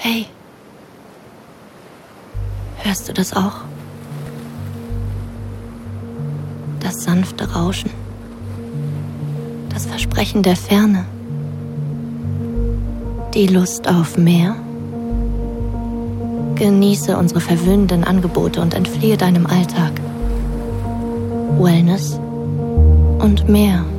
Hey, hörst du das auch? Das sanfte Rauschen, das Versprechen der Ferne, die Lust auf mehr? Genieße unsere verwöhnenden Angebote und entfliehe deinem Alltag. Wellness und mehr.